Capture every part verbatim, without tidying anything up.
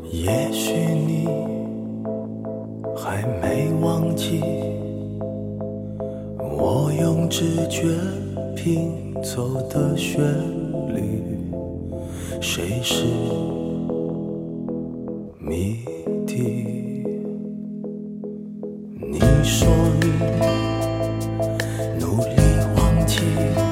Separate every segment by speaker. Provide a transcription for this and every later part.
Speaker 1: 也许你还没忘记，我用直觉拼凑的旋律，谁是谜底？你说你努力忘记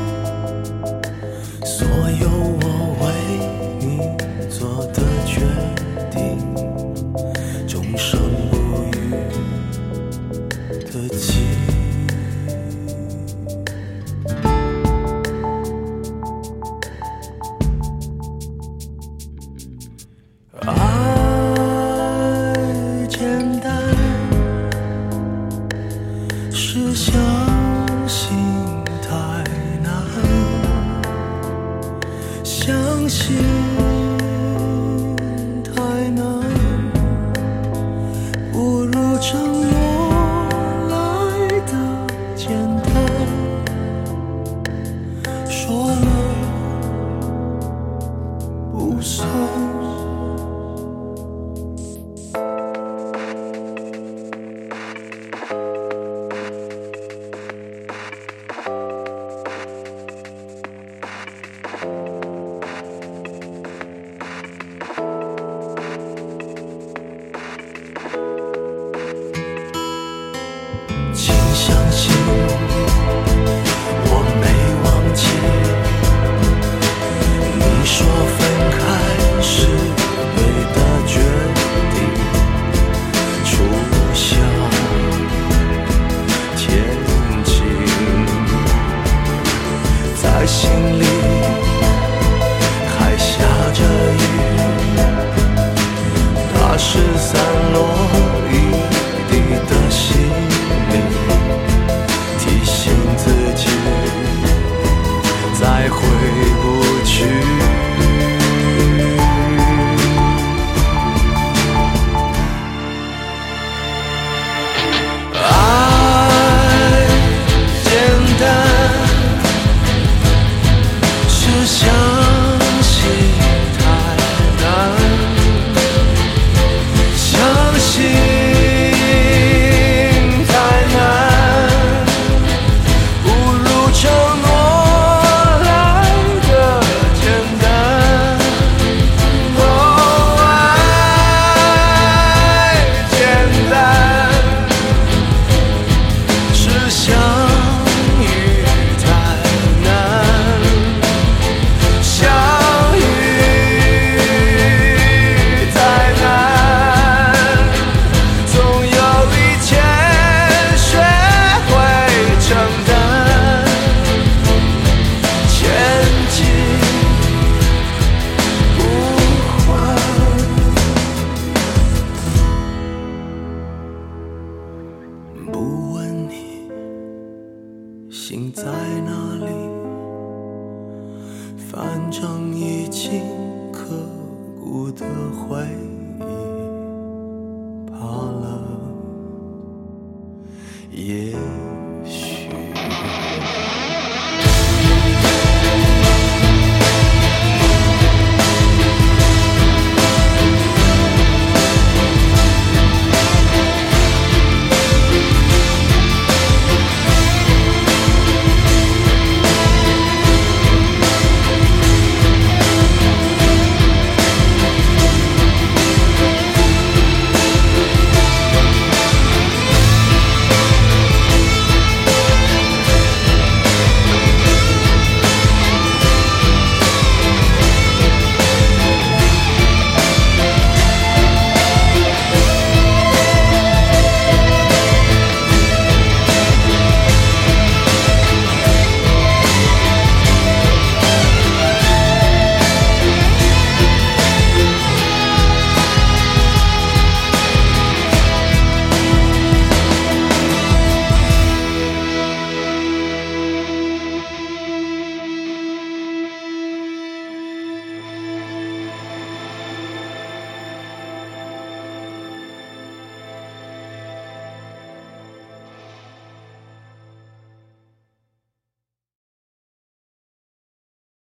Speaker 1: 所有我为你做的决定，终生不渝的记忆。爱简单，是相信太难，相信太难，不如承诺来的简单。说了不算。请相信我没忘记，你说分开是对的决定，初夏天晴，在心里还下着雨，它是散落一地的心灵，提醒自己再回不去。爱简单，是相信太难，相信不问你心在哪里，反正已经